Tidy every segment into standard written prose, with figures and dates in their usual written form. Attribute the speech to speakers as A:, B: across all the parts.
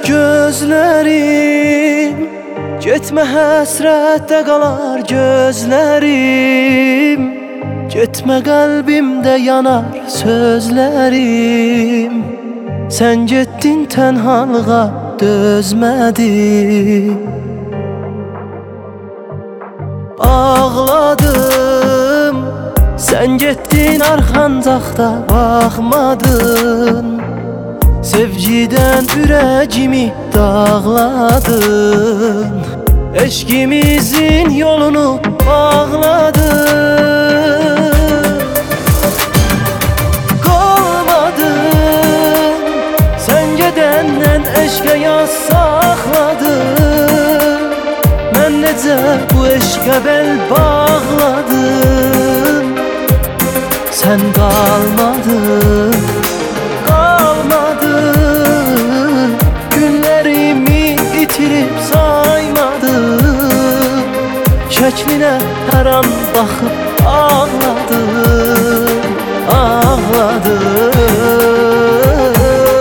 A: gözlerim, getmə həsrətdə qalar gözlərim, getmə qəlbimdə yanar sözlərim. Sən getdin tənhalığa dözmədim, ağladım. Sən getdin arxancaqda baxmadın, sevgidən ürəyimi dağladın, eşqimizin yolunu bağladın. Qalmadın, sən gedəndən eşqə yaz saxladın. Mən necə bu eşqə bel bağladım, sən qalmadın. Şəklinə hər an baxıb ağladım, ağladım.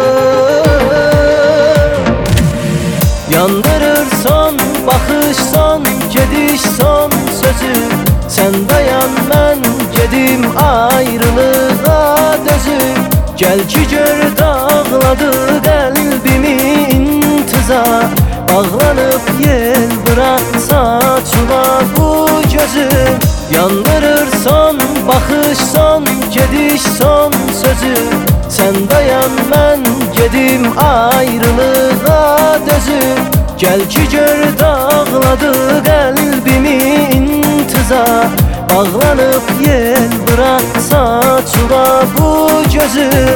A: Yandırır son baxış, son gediş, son sözü. Sən dayan, mən gedim ayrılığa dözüm. Gəl ki gör dağladı qəlbimi intizar, bağlanıb yel bıraksa çula bu gözüm. Yandırır son baxış, son gediş, son sözü. Sən dayan, mən gedim ayrılığa dözüm. Gəl ki gör dağladı qəlbimi intizar, bağlanıb yel bıraksa çula bu gözüm.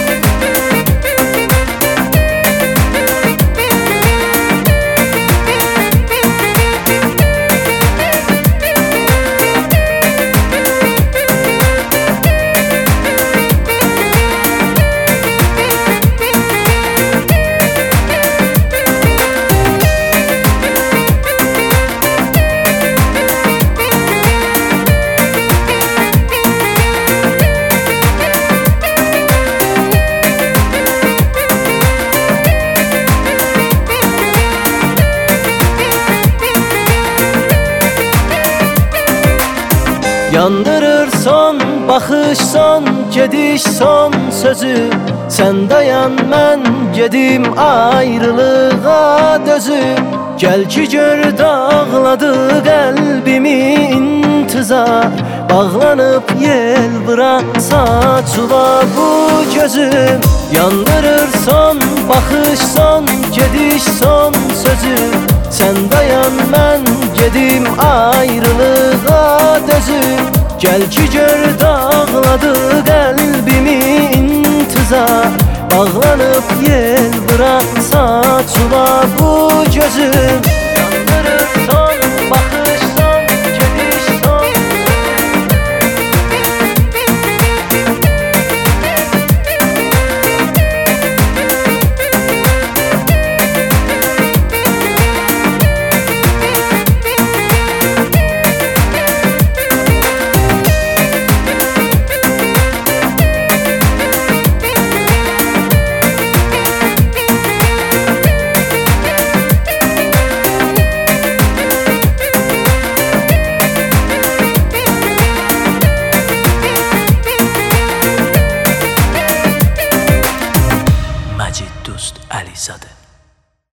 A: Yandırır son baxış, son gediş, son sözü. Sən dayan, mən gedim ayrılığa dözüm. Gəl ki gör dağladı qəlbimi intizar, bağlanıb yel bıraksa çula bu gözüm. Yandırır son baxış, son gediş, son sözü. Sən dayan, mən gedim ayrılığa dözüm. Gəl ki gör dağladı qəlbimi intizar, bağlanıb yel bıraksa çula bu gözüm. Yandırır son baxış, son gediş, son
B: Majid Dost Alizadə.